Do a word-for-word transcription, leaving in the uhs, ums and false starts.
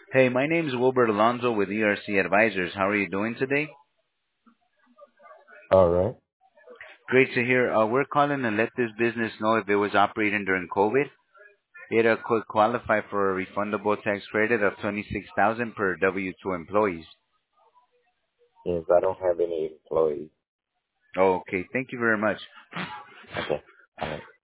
Hey, my name is Wilbert Alonzo with E R C Advisors. How are you doing today? All right. Great to hear. Uh, we're calling to let this business know if it was operating during COVID. It uh, could qualify for a refundable tax credit of twenty-six thousand dollars per W two employees. Yes, I don't have any employees. Oh, okay. Thank you very much. Okay. All right.